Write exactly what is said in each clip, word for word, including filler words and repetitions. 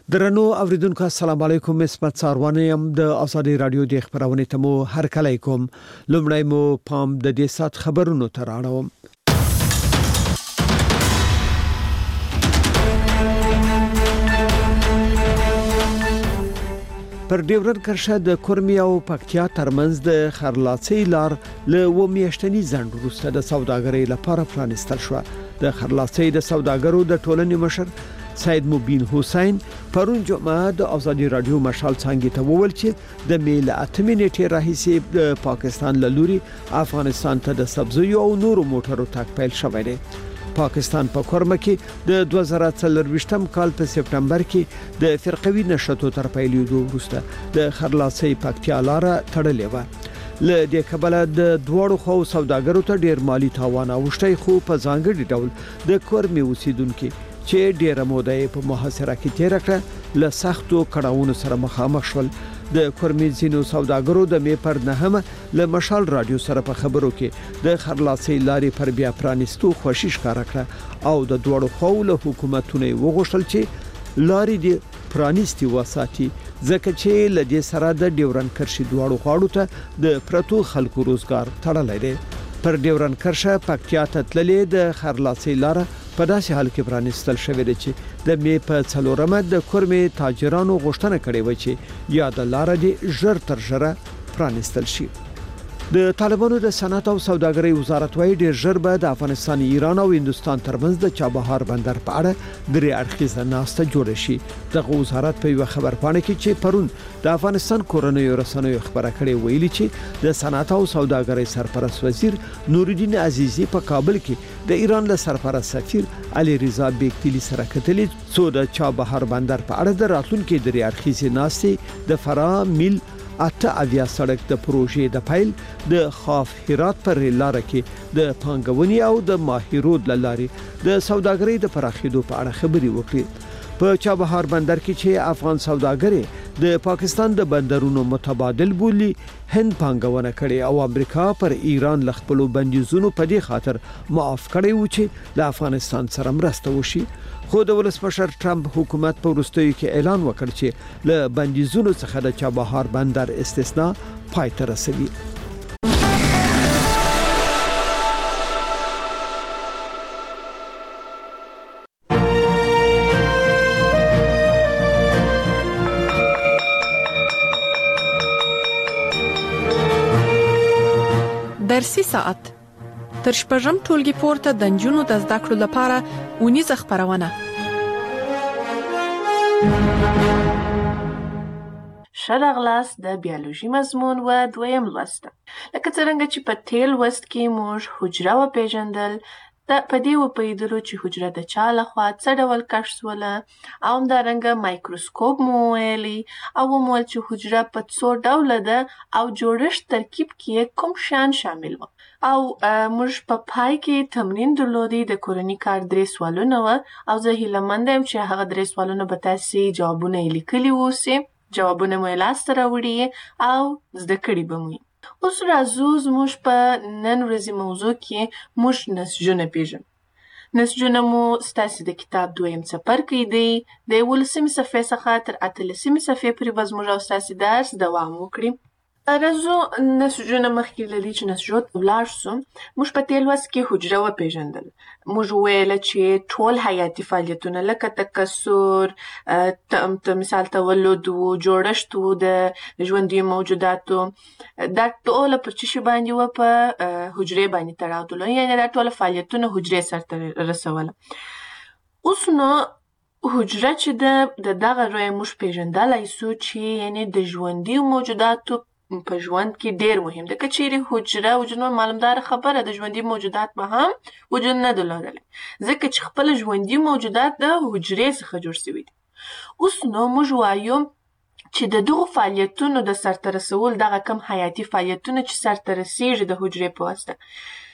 درنو اوریدونکو السلام علیکم. اسمت ساروانه يم د ازادي رادیو د خبرونه تمو هر کله کوم. لومړی مو پام د دې سات خبرونو تر اړوم. پر ډیورن کرښه د کورمي او پکتیا ترمنځ د خرلاڅي لار له و میاشتنی ځند وروسته د سوداګرۍ لپاره پرانستل شو. د خرلاڅي د سوداګرو د ټولنې مشر سید مبین حسین پرون جمعه د ازادي رادیو مشال څنګه ته وویل چې د میل اتمې نیټه راهیسې د پاکستان له لوري افغانستان ته د سبزیو او نورو موټرو تګ پیل شوی دی. پاکستان په کورمه کې د دوه زره څلرويشتم کال په سپټمبر کې د فرقوي نشټو تر پیلېدو وروسته د خرلاڅي پکتیا لار تړلې و. له دې کبله د دوړو خو سوداګرو ته ډیر مالی تاوان اوښتي، خو په ځانګړي ډول د کورمي اوسیدونکو چې ډیره موده په محاصره کې تیر کړه له سختو کړهونو سره مخامخ شول. د کورمي زینو سوداګرو د می پر نهمه له مشال رادیو سره په خبرو کې د خرلاڅي لارې پر بیا پرانستو خوشی ښکارا کړه او د دوړو خو له حکومتونو وغوښتل چې لارې د پرانستی وساتي، ځکه چې له دې سره د ډیورن کرښې دوړو خواړو ته د پرتو خلکو روزګار تړلی دی. پر ډیورن کرښه پکتیا ته تللې د خرلاڅي لار په داسې حال کې پرانستل شوې ده چې د می په څلورمه د کورمي تاجرانو غوښتنه کړې و چې یا د لار دې ژر تر ژره پرانستل شي. د طالبانو د صنعت او سوداګرۍ وزارت وايي ډیر ژر به د افغانستان، ایران او هندستان ترمنځ د چابهار بندر په اړه درې اړخیزه ناسته جوړه شي. دغه وزارت په یو خبر پاڼه کې چې پرون د افغانستان کورنۍ رسنیو خبره کړې ویلي چې د صنعت او سوداګرۍ سرپرست وزیر نورالدین عزیزی په کابل کې د ایران له سرپرست سفیر علي رضا بیکتلی سره کتلې څو د چابهار بندر په اړه د راتلونکو درې اړخیزه ناسته د فرا میل اته اویا سړک د پروژې د فایل د خاف هرات پر لار کې د پانګونې او د ماهیرود لاري د سوداګرۍ د پراخېدو په اړه خبري وکړي. په چابهار بندر کې چې افغان سوداګرې د پاکستان د بندرونو متبادل بولی هند پانګونه کړي او امریکا پر ایران لخپلو بندیزونو په دې خاطر معاف کړي و چې د افغانستان سره مرسته وشي. خو د ولسمشر ټرمپ حکومت په وروستیو کې اعلان وکړ چې له بندیزونو څخه د چابهار بندر استثناء پای ته رسوي. درسي ساعت تر شپږم ټولګي پورته د نجونو د زده کړو لپاره ونیزه خبرونه. شرغلاس د بیولوژي مضمون و دویم لوست. لکه څنګه چې په تیر لوست کې موږ حجره و پیژندل، د پدې و پیدلو چې حجره د چا لخوا څه ډول کشف شوله، او همدارنګه مایکروسکوپ مو ویلي او ومول چې حجره په څو ډوله ده او جوړښت ترکیب کې کوم شیان شامل و. او موږ په پای کې تمرین درلودی د کورنۍ کار درې سوالونه و او زه هیله مند یم چې هغه درې سوالونه به تاسو جوابونه یې لیکلي ووسی، جوابونه مو لاسته راوړي او زده کړي به مو. اوس راځو زموږ په نن ورځې موضوع کې موږ نسجونه پیژنو. نسجونه مو ستاسو د کتاب دویم څپرکی دی. د یولسمې صفحې څخه تر اتلسمې صفحې پورې به زموږ او ستاسو درس دوام وکړي. راځو نسجونه مخکې له دې چې نسجو ته ولاړ سو، موږ په تیر لوست کې حجره وپیژندل. موږ ویل چې ټول حیاتي فعالیتونه لکه تکثر، ته مثال تولد و جوړښت و د ژوندي موجوداتو، دا ټول په څه شي باندې و په حجرې باندې تړاو درلود، یعنې دا ټول فعالیتونه حجرې سرته رسوله. اوس نو حجره چې ده د دغه روی موږ پیژندلی سو چې یعنې د ژوندي موجوداتو په ژوند کې ډیر مهم ده. که چیرې حجره وجود معلومدار خبره د ژوندي موجودات به هم وجود نه درلودلی، ځکه چې خپل ژوندي موجودات د حجرې څخه جوړ شوي دي. اوس نو موږ وایو چې د دغو فعالیتونو د سرته رسول، دغه کم حیاتي فعالیتونه چې سرته رسیږي د حجرې په واسطه،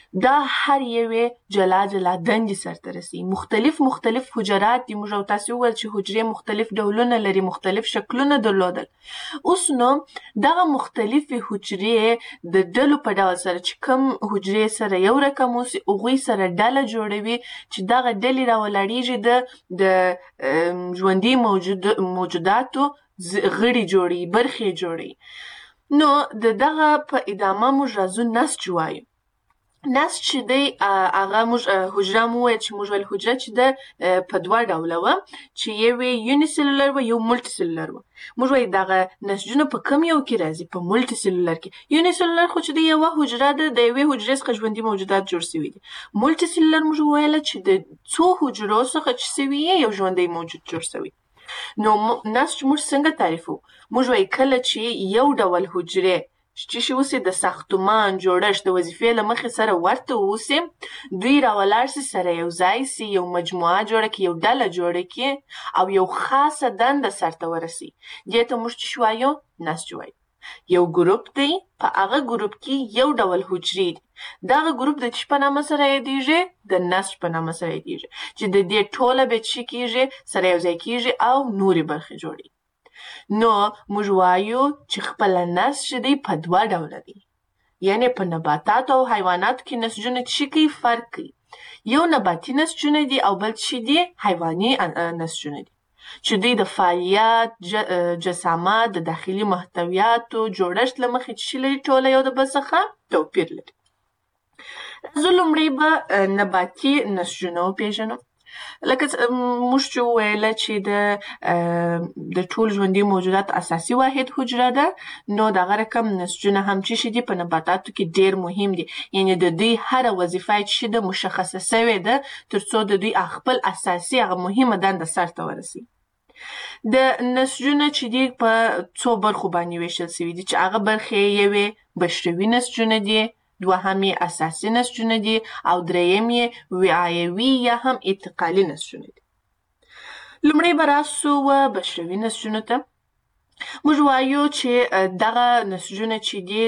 دا هر یوې جلا جلا دندې سرته رسي. مختلف مختلف حجرات دي. موږ او تاسو وویل چې حجرې مختلف ډولونه لري، مختلف شکلونه درلودل. اوس نو دغه مختلفې حجرې د ډلو په ډول سره چې کوم حجرې سره یو رقم اوسي هغوی سره ډله جوړوي چې دغه ډلې راولاړېږي د د ژوندي موجود موجوداتو غړي جوړي، برخې جوړي. نو د دغه په ادامه موږ راځو نسج وایو. نسج چې دی هغه موږ حجره مو وویل چې موږ ویل حجره چې ده په دوه ډوله وه چې یو یې یونیسلولر وه، یو ملټي سلولر وه. موږ وایو دغه نسجونه په کوم یو کې راځي؟ په ملټي سلولر کې. یونیسلولر خو چې دی یوه حجره ده، د یوې حجرې څخه ژوندي موجودات جوړ سوي دي. ملټي سلولر موږ وویله چې د څو حجرو څخه چې سوي یو ژوندی موجود جوړ سوی. نو نسج موږ څنګه تعریفو؟ موږ وایو کله چې یو ډول حجرې چې شي اوسي د ساختمان جوړښت د وظیفې له مخې سره ورته اوسي، دوی راولاړ سي، سره یو ځای سي، یو مجموعه جوړه کړي، یو ډله جوړه کړي او یو خاصه دنده سرته ورسي. دې ته موږ چې وایو؟ نسج وایو. یو ګروپ دی، په هغه ګروپ کې یو ډول حجرې دي. دغه ګروپ د څه په نامه سره یادیږي؟ د نسج په نامه سره یادیږي، چې د دې ټوله به څه کیږي؟ سره یو ځای کیږي او نورې برخې جوړي. نو موږ وایو چې خپل نسج دی په دوه ډوله دی. یعنی په نباتاتو او حیواناتو کې نسجونه څه کوي؟ فرق کوي. یو نباتي نسجونه دي او بل څه دي؟ حیواني نسجونه دي چې دوی د فعالیت، جسامت، د داخلي محتویاتو جوړښت له مخې څه لري؟ ټوله یو د بل څخه توپیر لري. زه لومړی به نباتي نسجونه وپېژنم. لکه موږ چې وویله چې د د ټول ژوندي موجودات اساسي واحد حجره ده، نو دغه رقم نسجونه هم چې شي دي په نباتاتو کې ډېر مهم دي. یعنې د دوی هره وظیفه چې ده مشخصه سوې ده تر څو د دوی خپل اساسي هغه مهمه دنده سرته ورسي. د نسجونه چې دي په څو برخو باندې ویشل سوي دي، چې هغه برخې یوې بشروي نسجونه دي، دوهم یې اساسي نسجونه دي او دریم یې وعایوي یا هم انتقالي نسجونه دي. لومړی به راسو بشروي نسجونو ته. موږ وایو چې دغه نسجونه چې دي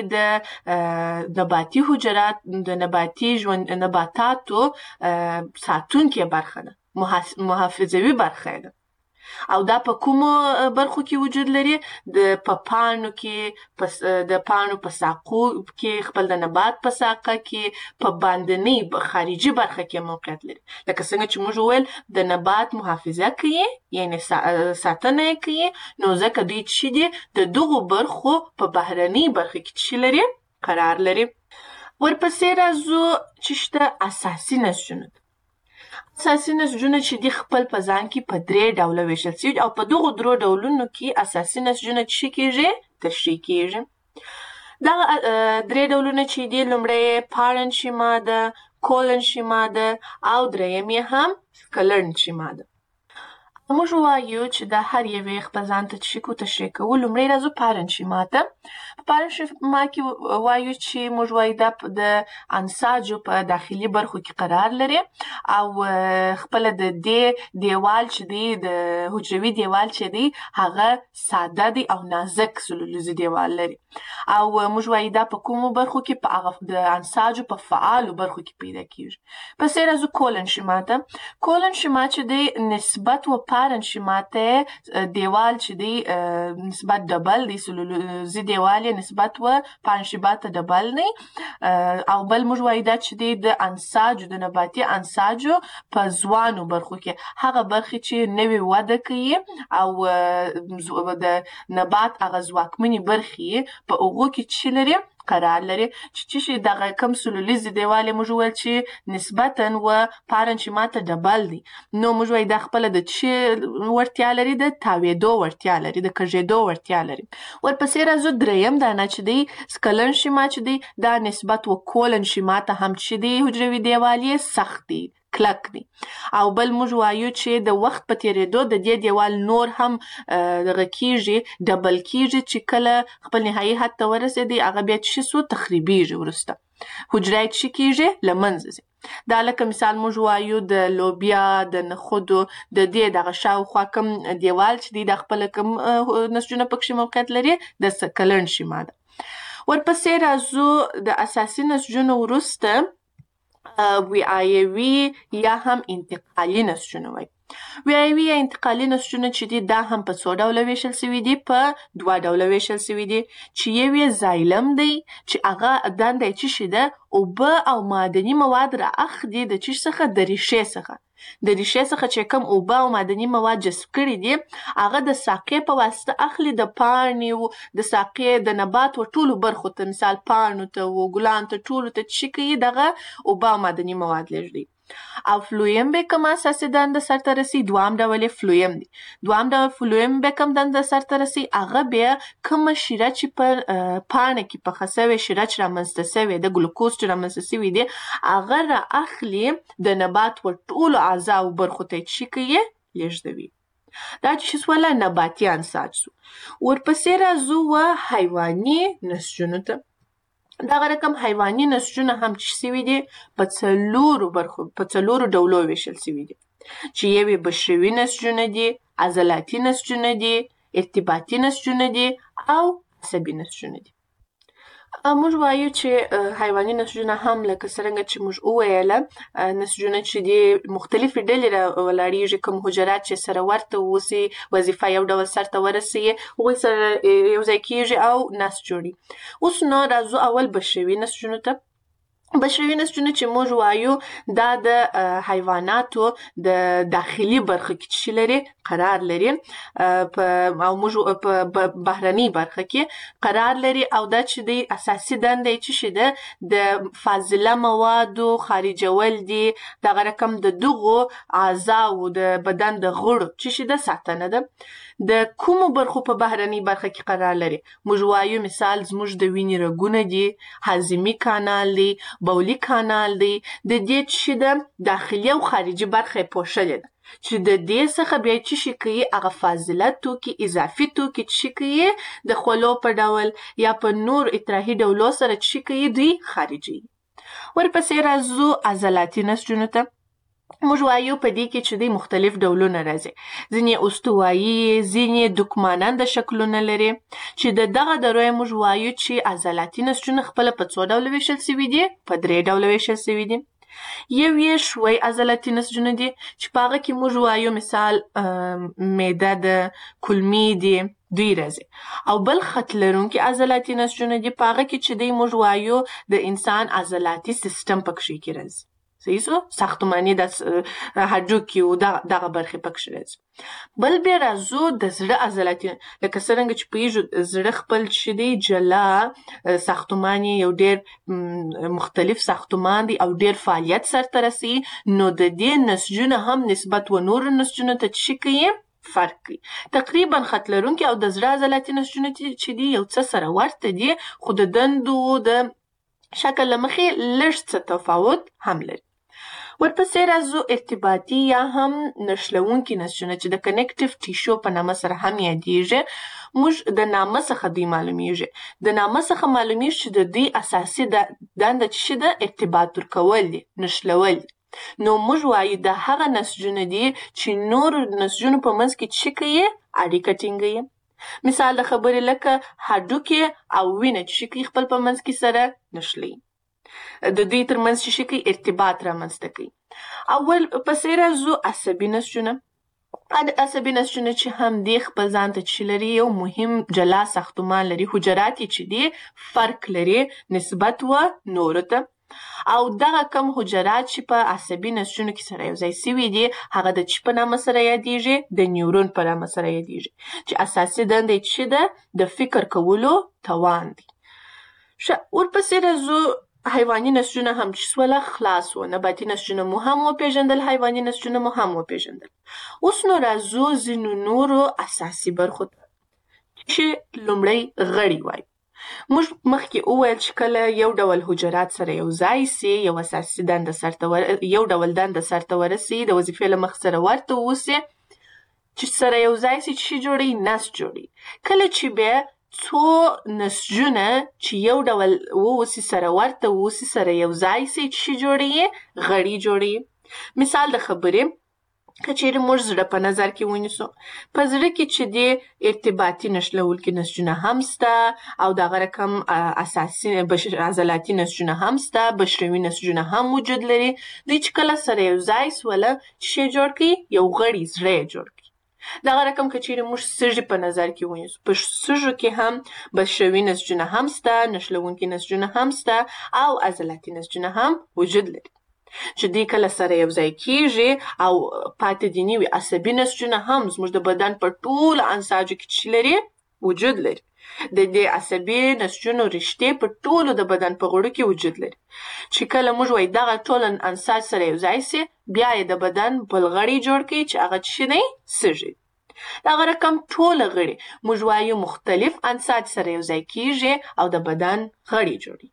د نباتي حجرات د نباتي ژوند نباتاتو ساتونکې برخه ده، محافظوي برخه ده. او دا په کومو برخو کې وجود لري؟ د په پاڼو کې، د پاڼو په ساقو کې، خپل د نبات په ساقه کې، په باندنۍ خارجي برخه کې موقعیت لري. لکه څنګه چې موږ وویل د نبات محافظه کوي، یعنی ساتنه یې کوي، نو ځکه دوی چې دي د دغو برخو په بهرنۍ برخه کې چې لري؟ قرار لري. ورپسې راځو چې شته اساسي نسجونه. اساسي نسجونه چې دي خپل په ځان کې په درې ډوله ویشل سوي او په دغو درو ډولونو کې اساسي نسجونه څه کیږي؟ تشریح کیږي. دغه درې ډولونه چې دي، لومړی پارنشي ماده، کولنشي ماده او دریم یې هم سکلرنشي ماده. موږ وایو چې د هر یوې خپل ځان ته څه کو تشریح کوو. لومړی راځو پارنشي ماده. په پارنشي ماده کې وایو چې موږ وایو دا د انساجو په داخلي برخو کې قرار لري او خپله د دې دیوال چې دی، د حجروي دیوال چې دی، هغه ساده دی او نازک سلولیزي دیوال لري. او موږ وایو دا په کومو برخو کې؟ په هغه د انساجو په فعالو برخو کې پیدا کیږي. پسې راځو کولنشي ماده. کولنشي ماده چې دی نسبت و پارنشي ماده دیوال چې دی نسبت ډبل دی، سلولیزي دیوال یې نسبت و پارنشي ماده ډبل نه. او بل موږ وایو دا چې دی د انساجو، د نباتي انساجو په ځوانو برخو کې، هغه برخې چې نوې وده کوي او د نبات هغه ځواکمنې برخې په هغو کې چې لري؟ قرار لري. چې چې شي دغه کم سلولیزي دیوال یې موږ وویل چې نسبتاً و پارنشي ماده ډبل دی، نو موږ وایو دا خپله د څه وړتیا لري؟ د تاویدو وړتیا لري، د کږېدو وړتیا لري. ورپسې راځو دریم دانه چې دی سکلرنشي ماده چې دی، دا نسبت و کولنشي ماده هم چې دی حجروي دیوال یې سخت دی، کلک دی. او بل موږ وایو چې د وخت په تیریدو د دې دیوال نور هم دغه کیږي، ډبل کیږي، چې کله خپل نهایي حد ته ورسېدی هغه بیا څه سو؟ تخریبیږي. وروسته حجره یې څه کیږي؟ له منځه ځي. دا لکه مثال موږ وایو د لوبیا، د نخودو، د دې دغه شاوخوا کوم دیوال چې دی د خپله کوم نسجونه پکښې موقعیت لري؟ د سکلرنشي ماده. ورپسې راځو د اساسي نسجونو وروسته ویایوي یا هم انتقالي نسجونه وایي. ویایوي یا انتقالي نسجونه چې دي دا هم په څو ډوله ویشل سوي دي، په دوه ډوله ویشل سوي دي چې یو یې زایلم دی چې هغه دنده یې څه شي ده، اوبه او معدني مواد را اخلي د چی څخه، د ریښې څخه. د ریښې څخه چې کوم اوبه او معدني مواد جذب کړي دي هغه د ساقې په واسطه اخلي د پاڼې و د ساقې د نبات و ټولو برخو ته، مثال پاڼو ته و ګلانو ته ټولو ته چې کوي دغه اوبه او معدني مواد لېږدوي. او فلویم به کوم اساسي دنده سرته رسي، دوام ډول فلویم دی. دوام ډول فلویم به کوم دنده سرته رسي، هغه بیا کومه شیره چې په پاڼه کې پخه سوې شیره چې رامنځته سوې د ګلوکوز چې رامنځته سوي دي هغه را اخلي د نبات و ټولو اعضاو برخو ته چې کوي لېږدوي. دا چې شوله نباتي انساج سو. ورپسې راځو و حیواني نسجونو ته. دغه رقم حیواني نسجونه هم چې سوي دي په څلورو برخو په څلورو ډولو ویشل سوي دي چې یو یې بشروي نسجونه دي، عضلاتي نسجونه دي، ارتباطي نسجونه دي او عصبي نسجونه دي. موږ وایو چې حیواني نسجونه هم لکه څرنګه چې موږ وویله نسجونه چې دي مختلفې ډلې راولاړېږي، کوم حجرات چې سره ورته واوسي وظیفه یو ډول سرته ورسوي هغوی سره یو ځای کېږي او نسج جوړي. اوس نو راځو اول بشروي نسجونو ته. بشروي نسجونه چې موږ وایو دا د حیواناتو د داخلي برخه کې چې لري قرار لري او موږ په بهرني برخه کې قرار لري او دا چې دی اساسي دنده یې چې ده د فاضله موادو خارجول دي. دغه رقم د دغو اعضاو د بدن د غړو چې ده ساتنه ده. د کومو برخو په بهرني برخه کې قرار لري؟ موږ وایو مثال زموږ د وینې رګونه دي، هاضمي کانال دی، بولي کانال دی. د دې چې ده داخلي او خارجي برخه یې پوښلې ده چې د دې څخه بیا چې شي کوي هغه فاضله توکي اضافي توکي چې کوي د خولو په ډول یا په نور اطراحي ډولو سره چې کوي دوی خارجي. ورپسې راځو عضلاتي نسجونو ته. موږ وایو په دې کې چې دوی مختلف ډولونه راځي، ځینې استوایي، ځینې دوکماننده شکلونه لري چې د دغه درو موږ وایو چې عضلاتي نسجونه خپله په څو ډوله ویشل سوي دي؟ په درې ډوله ویشل سوي دي. یو یې شوی عضلاتي نسجونه دي چې په هغه کې موږ وایو مثال معده ده، کولمې دي، دوی راځي. او بل خط لرونکي عضلاتي نسجونه دي په هغه کې چې دوی موږ وایو د انسان عضلاتي سیستم پکښې کې راځي. صحیح سو؟ ساختماني د هډوکي او دغه برخې پکښې راځي. بل بیا راځو د زړه عضلاتي، لکه څرنګه چې پوهېږو زړه خپل چې دی جلا ساختمان یو ډېر مختلف ساختمان دی او ډېر فعالیت سرته رسوي، نو د دې نسجونه هم نسبت و نورو نسجونو ته څه کوي؟ فرق کوي. تقریبا خط لرونکي او د زړه عضلاتي نسجونه چې دي یو څه سره ورته دي خو د دندو د شکل له مخې لږ څه تفاوت هم لري. ورپسې راځو ارتباطي یا هم نښلونکي نسجونه چې د کنیکټیو ټیشو په نامه سره هم یادیږي. موږ د نامه څخه دوی معلومیږي. د نامه څخه معلومیږي چې د دوی اساسي دنده چې ده ارتباط ورکول دي، نښلول دي. نو موږ وایو د هغه نسجونه دي چې نور نسجونو په منځ کې چې کوي اړیکه ټینګوي. مثال د خبرې لکه هډوکي او وینه چې کوي خپل په منځ کې سره نښلي، د دوی ترمنځ چې کوي ارتباط رامنځته کوي. اول پسې راځو عصبي نسجونه. عصبي نسجونه چې هم دی خپل ځان ته چې لري یو مهم جلا ساختمان لري، حجرات یې چې دی فرق لري نسبت و نورو ته. او دغه کم حجرات چې په عصبي نسجونو کې سره یو ځای سوي دي هغه د چی په نامه سره یادیږي؟ د نیورون په نامه سره یادیږي چې اساسي دنده یې چې ده د فکر کولو توان دی. ښه، ورپسې راځو حیواني نسجونه هم چې سوله خلاص و. نباتي نسجونه مو هم وپېژندل، حیواني نسجونه مو هم وپېژندل. اوس نو راځو ځینو نورو اساسي برخو ته چې لومړی غړي وایي. موږ مخکې وویل چې کله یو ډول حجرات سره یو ځای سي یو اساسي دنده سرته ور... یو ډول دنده سرته ورسي د وظیفې له مخ سره ورته اوسي چې سره یو ځای سي چې جوړي نسج جوړي. کله چې بیا څو نسجونه چې یو ډول واوسي سره ورته اوسي سره یو ځای سي چې جوړي غړي جوړي. مثال د خبرې که چیرې موږ زړه په نظر کې ونیسو، په زړه کې چې دی ارتباطي نښلوونکي نسجونه هم شته او دغه رقم اساسي عضلاتي نسجونه هم شته، بشروي نسجونه هم وجود لري. دوی چې کله سره یو ځای سوله څه شی جوړ کړي؟ یو غړی زړه یې جوړ کړي. دغه رقم که چیرې موږ سږي په نظر کې ونیسو، په سږو کې هم بشروي نسجونه هم شته، نښلوونکي نسجونه هم شته او عضلاتي نسجونه هم وجود لري چې دوی کله سره یو ځای کېږي او پاتې دي نوي عصبي نسجونه هم زموږ د بدن په ټولو انساجو کې څه لري؟ وجود لري. د دې عصبي نسجونو رشتې په ټولو د بدن په غړو کې وجود لري چې کله موږ وایي دغه ټول انساج سره یو ځای سي، بیا یې د بدن بل غړی جوړ کړي چې هغه څه دی؟ سږي. دغه رقم ټوله غړي موږ وایو مختلف انساج سره یو ځای کېږي او د بدن غړي جوړي.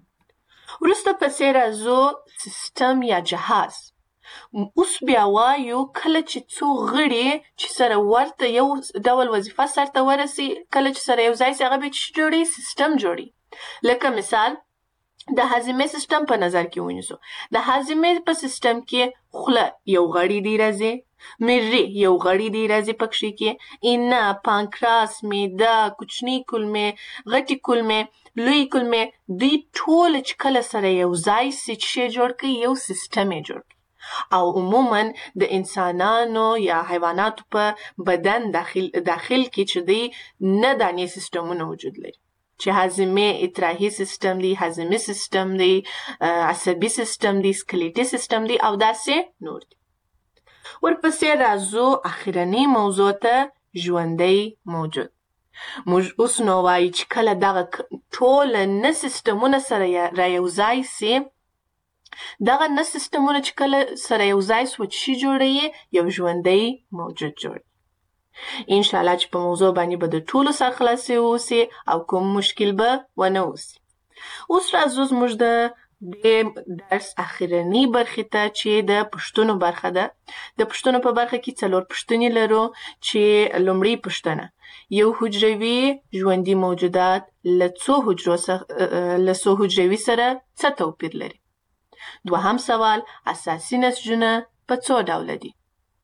وروسته پسې راځو سیستم یا جهاز. اوس بیا وایو کله چې څو غړي چې سره ورته یو ډول وظیفه سرته ورسي، کله چې سره یو ځای سي، هغه بیا څه جوړي؟ سیستم جوړي. لکه مثال د هاضمې سیستم په نظر کې ونیسو. د هاضمې په سیستم کې خوله یو غړی دی راځي، مری یو غړی دی راځي پکښې کې، اینه، پانکراس، معده، کوچنۍ کولمې، غټې کولمې، لوی کولمې، دوی ټول چې کله سره یو ځای سي څه شی جوړ کړي؟ یو سیستم یې جوړ کړي. او عموما د انسانانو یا حیواناتو په بدن داخل داخل کې چې دی نه دانې سیستمونه وجود لري چې هاضمې اطراحي سیستم دی، هاضمي سیستم دی، عصبي سیستم دی، سکلیټي سیستم دی او داسې نور دی. ورپسې راځو اخرنۍ موضوع ته، ژوندی موجود. موږ اوس نو وایو چې کله دغه ټول نه سیستمونه سره را یو ځای سي، دغه نه سیستمونه چې کله سره یو ځای سوه څه شي جوړوي؟ یو ژوندی موجود جوړوي. انشاءالله چې په موضوع باندې به د ټولو سره خلاصې اوسي او کوم مشکل به ونه اوسي. اوس راځو زموږ د دې درس اخرنۍ برخې ته چې د پوښتنو برخه ده. د پوښتنو په برخه کې څلور پوښتنې لرو چې لومړۍ پوښتنه، یو حجروي ژوندي موجودات له څو حجرو له څو حجروي سره څه توپیر لري؟ دوهم سوال، اساسي نسجونه په څو ډوله دي؟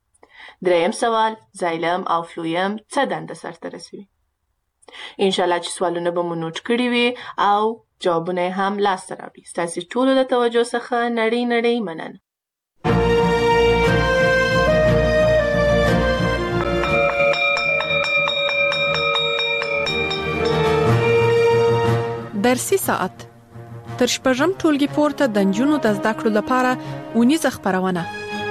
دریم سوال، زایلم او فلویم څه دنده سرته رسوي؟ انشاءالله چې سوالونه به مو نوټ کړي وي او جوابونه یې هم لاسته راوړي. ستاسې ټولو د توجه څخه نړۍ نړۍ مننه. درسي ساعت تر شپږم ټولګي پورته د نجونو د زده کړو لپاره اونیزه خپرونه.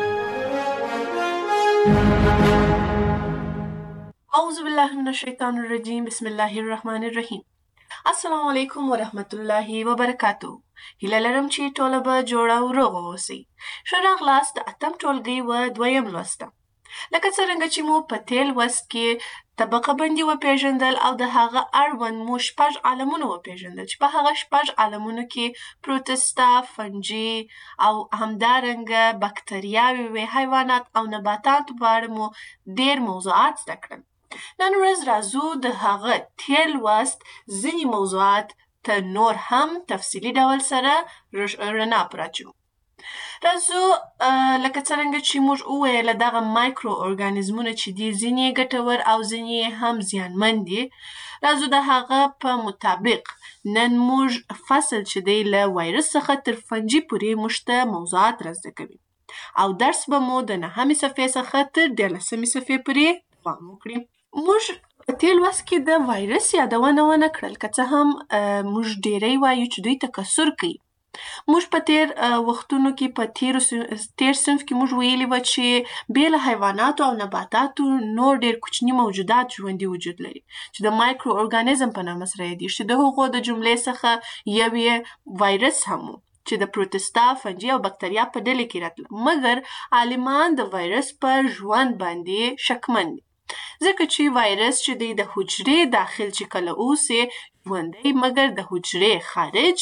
اعوذ بالله من الشیطان الرجیم، بسم الله الرحمن الرحیم. السلام علیکم ورحمت الله وبرکاتو. هیله لرم چې ټوله به جوړه او روغه اوسئ. ښه راغلاست د اتم ټولګي و دویم لوسته. لکه څرنګه چې مو په تېر لوست کې طبقه بندي وپېژندل او د هغه اړوند مو شپږ عالمونه وپېژندل چې په هغه شپږ عالمونو کې پروتستا، فنجي او همدارنګه بکتریاوې وې، حیوانات او نباتاتو په اړه مو ډېر موضوعات زده کړل. نن ورځ راځو د هغه تېر لوست ځینې موضوعات ته نور هم تفصیلي ډول سره رڼا پراچو. راځو لکه څرنګه چې موږ وویل دغه مایکرو ارګانیزمونه چې دي ځینې ګټور او ځینې هم زیانمن دي. راځو د هغه په مطابق نن موږ فصل چې دی له وایرس څخه تر فنجي پورې موږ ته موضوعات را زده کوي او درس به مو د نهمې صفحې څخه تر دیارلسمې صفحې پورې دوام وکړي. موږ په تېر لوست کې د وایرس یادونه ونه کړل، که څه هم موږ ډېری وایو چې دوی تکثر کوي. موږ په تېر وختونو کې په تېرو تېر صنف کې موږ ویلي وه چې بې له حیواناتو او نباتاتو نور ډېر کوچني موجودات ژوندي وجود لري چې د مایکرو ارګانیزم په نامه سره یادېږي، چې د هغو د جملې څخه یو یې وایرس هم و چې د پروتستا، فنجي او بکتریا په ډلې کې راتله. مګر عالمان د وایرس په ژوند باندې شکمن دي ځکه چې وایرس چې دی د حجرې داخل چې کله اوسي ژوندی، مګر د حجرې خارج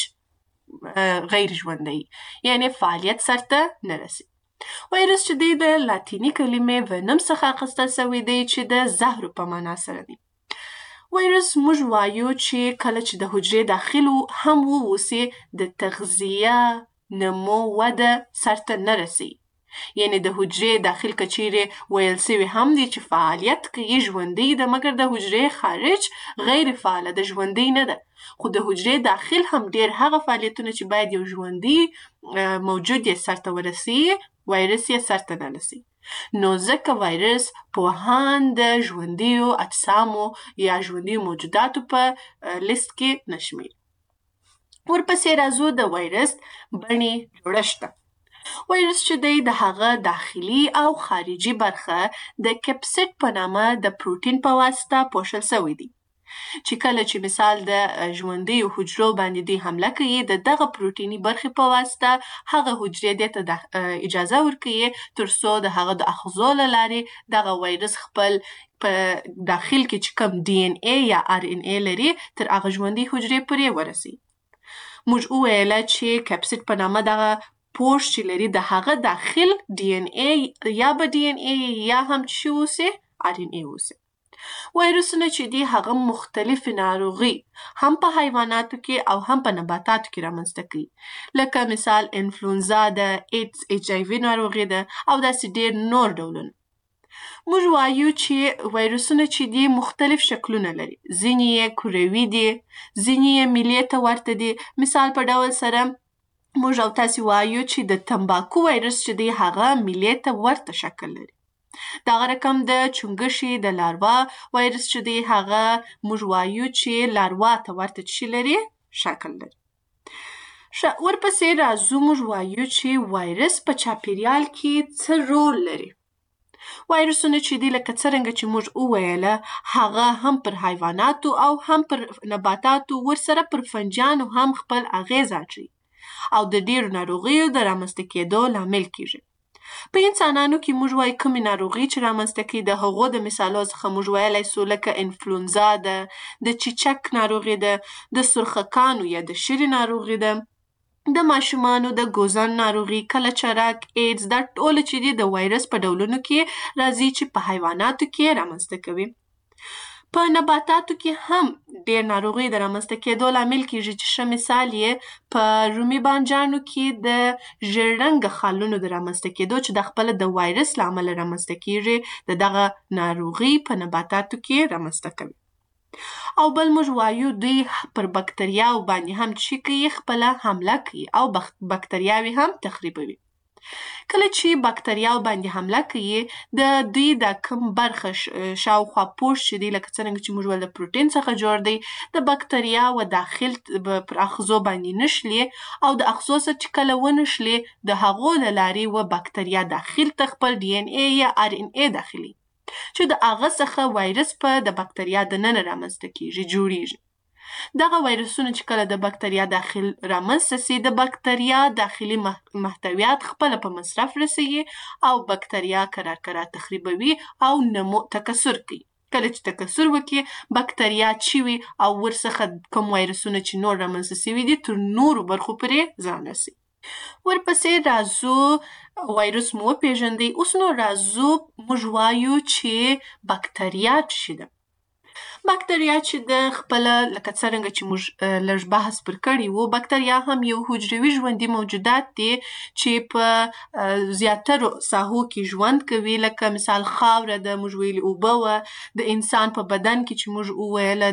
غیر ژوندی، یعنی فعالیت سرته نه رسي. وایرس چې دی د لاتیني کلمې ونم څخه اخیستل سوی دی چې د زهرو په معنا سره دی. وایرس موږ وایو چې کله چې د حجرې داخل هم واوسي د تغذیه، نمو، وده سرته نه رسي. یعنی د حجرې داخل کچیرې ویل سوي هم دي چې فعالیت کوي ژوندۍ ده مګر د حجرې خارج غیر فعاله ده ژوندۍ نه ده خو د حجرې داخل هم ډیر هغه فعالیتونه چې باید یو ژوندۍ موجود یې سرته ورسي وایرس یې سرته نه رسي نو ځکه وایرس پوهان د ژوندیو اجسامو یا ژوندیو موجوداتو په لیست کې نشمیر ورپسې راځو د وایرس بڼې جوړښت وایرس چې دی د هغه داخلي او خارجي برخه د کپسید په نامه د پروتین په واسطه پوښل شوی دی چې کله چې مثال د ژوندیو حجرو باندې دی حمله کوي د دغه پروتینی برخې په واسطه هغه حجرې دې ته اجازه ورکوي تر څو د هغه د اخذو له لارې دغه وایرس خپل په داخل کې چې کوم ډي ان ای یا ار ان ای لري تر هغه ژوندۍ حجرې پورې ورسي موږ وویله چې کپسید په نامه دغه پوښ چې لري د هغه داخل ډي ان ای یا به ډي ان ای یا هم چې اوسي ار ان ای اوسي وایرسونه چې دي هغه مختلف ناروغي هم په حیواناتو کې او هم په نباتاتو کې رامنځته کوي لکه مثال انفلونزا ده ایډز ایچ آی وي ناروغي ده او داسې ډیر نور ډولونه موږ وایو چې وایرسونه چې دي مختلف شکلونه لري ځینې یې کروي دي ځینې یې میلې ته ورته دي مثال په ډول سره موږ او تاسې وایو چې د تمباکو وایرس چې دی هغه میلې ته ورته شکل لري دغه رقم د چونګښې د لاروا وایرس چې دی هغه موږ وایو چې لاروا ته ورته څه لري شکل لري ورپسې راځو موږ وایو چې وایرس په چاپیریال کې څه رول لري وایرسونه چې دي لکه څرنګه چې موږ وویله هغه هم پر حیواناتو او هم پر نباتاتو ورسره پر فنجانو هم خپل اغیز اچوي او د ډیرو ناروغیو د رامنځته کېدو لامل کیږي په انسانانو کې موږ وایو کومې ناروغي چې رامنځته کوي د هغو د مثالو څخه موږ ویلی سو لکه انفلونزا ده د چیچک ناروغي ده د سرخکانو یا د شري ناروغي ده د ماشومانو د ګوزن ناروغي کلچرک ایډز دا ټول چې دي د وایرس په ډولونو کې راځي چې په حیواناتو کې رامنځته کوي په نباتاتو کې هم ډیر ناروغي د رامنځته کېدو لامل کیږي چې ښه مثال یې په رومي بانجانو کې د ژیړ رنګه خالونو د رامنځته کېدو چې د خپله د وایرس له امله رامنځته کیږي د دغه ناروغي په نباتاتو کې رامنځته کوي او بل موږ وایو دوی پر بکتریاو باندې هم چې کوي خپله حمله کوي او بکتریاوې هم تخریبوي کله چې بکتریاو باندې حمله کوي د دوی د کوم برخه شاوخوا پوښ چې دی لکه څرنګه چې موږ ویل د پروتین څخه جوړ دی د بکتریاو داخل پر اخذو باندې نشلي او د اخذو سره چې کله ونشلي د هغو له لارې و بکتریا داخل ته خپل ډي ان ای یا ار ان ای داخلي چې د هغه څخه وایرس په د بکتریا دننه رامنځته کیږي جوړیږي دغه وایرسونه چې کله د بکتریا داخل رامنځته سي د بکتریا داخلي محتویات خپل په مصرف رسوي او بکتریا کرار کرار تخریبوي او نمو تکثر کوي کله چې تکثر وکړي بکتریا چوي او ورڅخه کوم وایرسونه چې نور رامنځته سوي دي تر نورو برخو پورې ځان رسي ورپسې راځو وایرس مو پیژندئ اوس نو راځو موږ وایو چې بکتریا څه ده بکتریا چې د خپله لکه څرنګه چې موږ لږ بحث پر کړی وو بکتریا هم یو حجروي ژوندي موجودات دي چې په زیاترو ساحو کې ژوند کوي لکه مثال خاوره ده موږ ویلي اوبه وه د انسان په بدن کې چې موږ وویله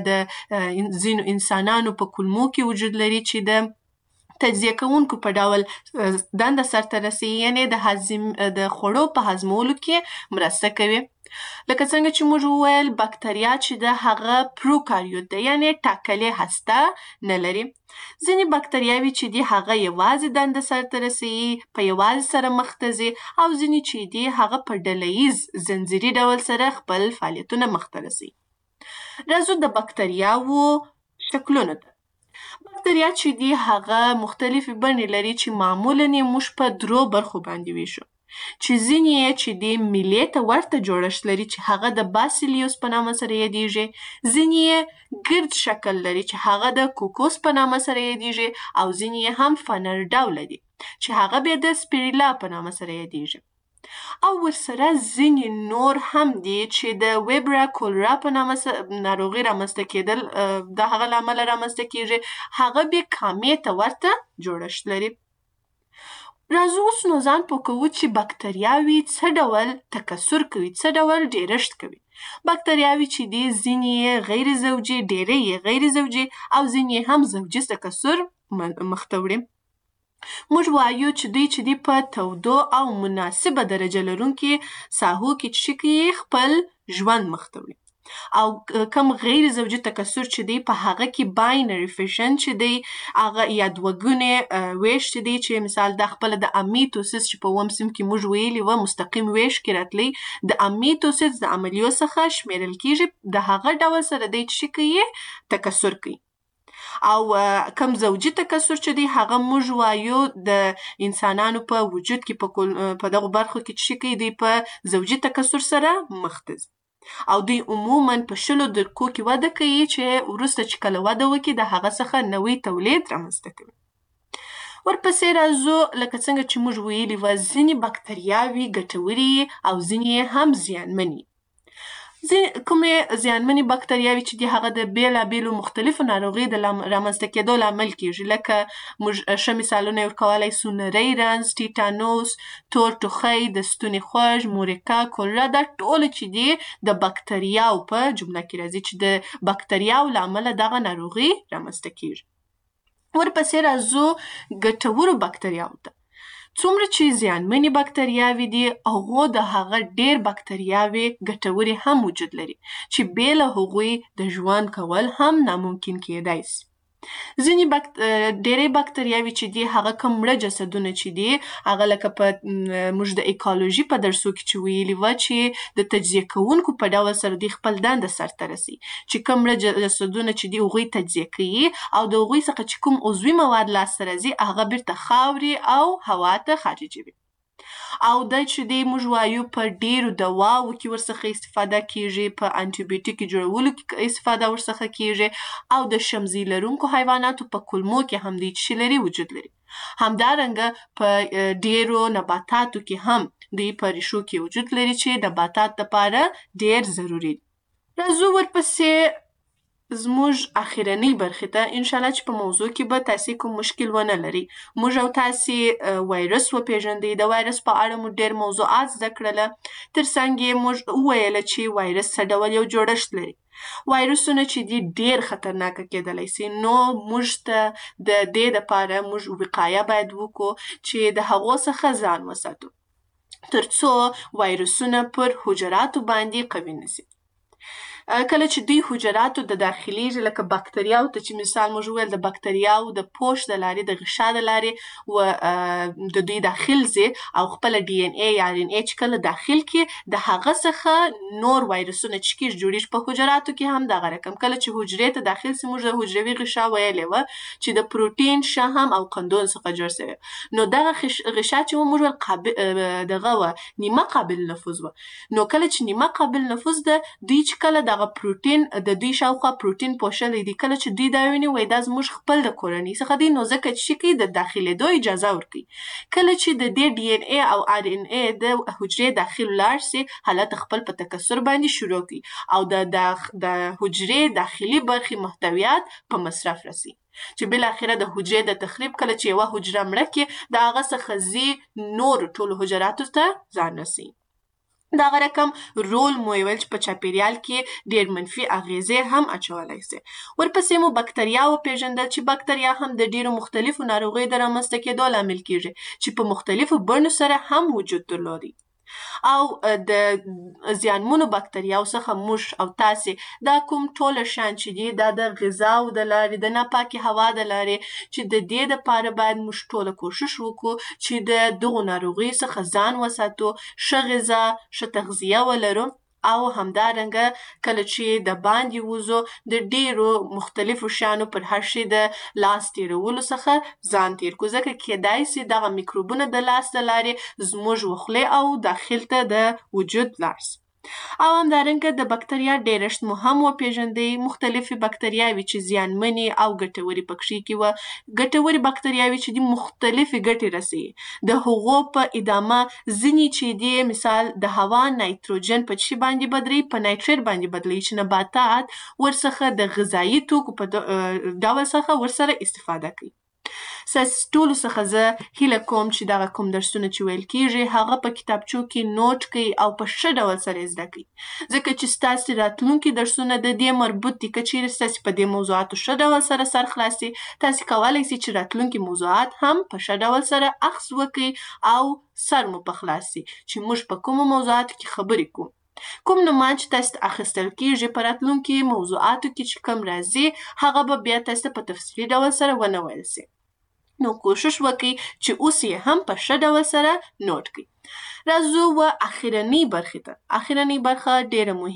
د ځینو انسانانو په کولمو کې وجود لري چې د تجزیه کوونکو په ډول دنده سرته رسي یعنی د هضم د خوړو په هضمولو کې مرسته کوي لکه څنګه چې موږ وویل بکتریا چې د هغه پروکاریوت ده یعنی ټاکلې هسته نه لري ځینې بکتریاوې چې دي هغه یوازې دنده سرته رسي په یوازې سره مخ ته ځي او ځینې چې دي هغه په ډلهییز زنځیري ډول سره خپل فعالیتونه مخ ته رسي راځو د بکتریاوو شکلونو ته بکتریا چې دي هغه مختلفې بڼې لري چې معمولاً یې موږ په درو برخو باندې ویشو چې ځینې یې چې دي میلې ته ورته جوړښت لري چې هغه د باسیلیوس په نامه سره یادیږي ځینې یې ګرد شکل لري چې هغه د کوکوس په نامه سره یادیږي او ځینې یې هم فنر ډوله دي چې هغه بیا د سپیریلا په نامه سره یادیږي او ورسره ځینې نور هم دي چې د ویبرا کولرا په نامه ناروغي رامنځته کېدل د هغه له امله رامنځته کېږي هغه بیا کامې ته ورته جوړښت لري راځو اوس نو ځان پوه کوو چې بکتریاوې څه ډول تکثر کوي، څه ډول ډېرښت کوي. بکتریاوې چې دي ځینې یې غیر زوجي، ډېرې یې غیر زوجي او ځینې یې هم زوجي تکثر مخته وړي. موږ وایو چې دوی چې دي په تودو او مناسبه درجه لرونکي ساحو کې چې کوي خپل ژوند مخته وړي. او کم غیر زوجي تکثر چې دی په هغه کې باینري فیشن چې دی هغه یا دوه ګونې ویش چې دی چې مثال د خپل د امیتوسیس چې په اووم صنف کې موږ ویلي وه مستقیم ویش کې راتلی د امیتوسیس د عملیو څخه شمیرل کیږي د هغه ډول سره دی چې کوي تکثر کوي. او کم زوجي تکثر چې دی هغه موږ وایو د انسانانو په وجود کې په دغه برخو کې چې کوي دی په زوجي تکثر سره مخ ته ځي او دوی عموما په شلو دقیقو کې وده کوي چې وروسته چې کله وده وکړي د هغه څخه نوی تولید رامنځته کوي. ورپسې راځو لکه څنګه چې موږ ویلي وه ځینې بکتریاوې ګټورې او ځینې هم زیانمنې. کومې زیانمنې بکتریاوې چې دي هغه د بېلابېلو مختلفو ناروغیو د رامنځته کېدو لامل کېږي لکه موږ ښه مثالونه یې ورکولی سو نری رنځ، ټیټانوس، تور ټوخی، د ستوني خوږ، مورکه، کولرا دا ټول چې دي د بکتریاو په جمله کې راځي چې د بکتریاو له امله دغه ناروغي رامنځته کېږي. ورپسې راځو ګټورو بکتریاو ته. څومره چې زیانمنې بکتریاوې دي هغو د هغه ډېر بکتریاوې ګټورې هم وجود لري چې بې له هغوی د ژوند کول هم ناممکن کېدای سي. ځینې بکت... ډېرې بکتریاوې چې دي هغه کوم مړه جسدونه چې دي هغه لکه په موږ د ایکالوژي په درسو کې چې ویلي وه چې د تجزیه کوونکو په ډول سره دوی خپل دنده سرته رسوي چې کوم مړه جسدونه چې دي هغوی تجزیه کوي او د هغوی څخه چې کوم عضوي مواد لاسته راځي هغه بیرته خاورې او هوا ته خارجوي. او دا چې دی موږ وایو په ډېرو دواو کې ورڅخه استفاده کیږي، په انټي جوړولو کې استفاده ورڅخه کیږي او د شمزي لرونکو حیواناتو په کولمو کې هم دی چې لري وجود لري. همدارنګه په ډېرو نباتاتو کې هم دی په ریښو کې وجود لري چې نباتات لپاره ډېر ضروري دي. راځو ورپسې زموږ اخرنۍ برخې ته انشاءالله چې په موضوع کې به تاسې کوم مشکل ونه لري. موږ او تاسې وایرس وپېژندئ، د وایرس په اړه مو ډېر موضوعات زده کړله، تر څنګ یې موږ وویله چې وایرس څه ډول یو جوړښت لري. وایرسونه چې دي ډېر خطرناکه کېدلی سي نو موږ ته د دې دپاره موږ وقایه باید وکړو چې د هغو څخه ځان وساتو تر څو وایرسونه پر حجراتو باندې قوي نه سي. کله چې دوی حجراتو ته داخلیږي لکه بکتریاو ته چې مثال موږ وویل د بکتریاو د پوش د لارې د غشا د لارې و د دوی داخل ځي او خپله ډي ان اے یا ار ان اے چې کله داخل کړي د هغه څخه نور وایرسونه چې کېږي جوړېږي په حجراتو کې هم دغه رقم. کله چې حجرې ته داخل سي موږ د حجروي غشا ویلې وه چې د پروټین، شحم او قندون څخه جوړ سوی نو دغه غشا چې وه موږ ویل قابل دغه وه نیمه قابل نفوذ وه. نو کله چې نیمه قابل نفوذ ده دوی چې کله دغه پروټین د دوی شاوخوا پروټین پوښلی دی کله چې دوی دا ویني وایي دا زموږ خپل د کورنۍ څخه دی نو ځکه چې کوي د داخلېدو اجازه ورکوي. کله چې د دې ډي ان اے او ار ان اے د حجرې داخل ولاړ سي حالت خپل په تکثر باندې شروع کوي او د د حجرې داخلي برخې محتویات په مصرف رسي چې بالاخره د حجرې د تخریب کله چې یوه حجره مړه کړي د هغه څخه ځي نور ټولو حجراتو ته ځان رسوي. دغه رقم رول مو ویل چې په چاپیریال کې ډېر منفي اغیزې هم اچولی سي. ورپسې مو بکتریا وپېژندل چې بکتریا هم د ډېرو مختلفو ناروغیو د رامنځته کېدو لامل کېږي چې په مختلفو بڼو سره هم وجود درلودي. او د زیانمنو بکتریاو څخه موږ او تاسې دا کوم ټوله شیان چې دي دا د غذاو د لارې د ناپاکې هوا د لارې چې د دې دپاره باید موږ ټوله کوشش وکړو چې د دغو ناروغیو څخه ځان وساتو، ښه غذا، ښه تغذیه ولرو او همدارنګه کله چې د باندې وځو د ډېرو مختلفو شیانو پر هر شي د لاس تېرولو څخه ځان تېر کړو ځکه کېدای سي دغه میکروبونه د لاس د لارې زموږ وخولې او داخل ته د وجود لاړ سي. او همدارنګه د بکتریا ډېرښت مو هم وپېژندئ. مختلفې بکتریاوې چې زیانمنې او ګټورې پکښې کې وه. ګټورې بکتریاوې چې دي مختلفې ګټې رسوي. د هغو په ادامه ځینې چې دي مثال د هوا نایتروجن په څه باندې بدلوي په نایتریټ باندې بدلوي چې نباتات ورڅخه د غذایي توکو په ډول څخه ورسره استفاده کوي. ستاسو ټولو څخه زه هیله کوم چې دغه کوم درسونه چې ویل کیږي هغه په کتابچو کې نوٹ کړئ او په ښه ډول سره یې زده کړئ، ځکه چې ستاسو راتلونکي درسونه د دې مربوط دي. که چیرې ستاسو په دې موضوعاتو ښه ډول سره سر خلاص سي، تاسو کولی سئ چې راتلونکي موضوعات هم په ښه ډول سره اخذ وکړئ او سر مو په خلاص سي چې موږ په کومو موضوعاتو کې خبرې کوو. کوم نومان چې تاسو ته اخیستل کیږي په راتلونکي موضوعاتو کې چې کوم راځي هغه به بیا تاسو ته په تفصیلي ډول سره ونه ویل سي. نو کوشش وکړئ چې اوس یې هم په ښه ډول سره نوٹ کړئ. راځو و اخرنۍ برخې ته. اخرنۍ برخه ډیره مهمه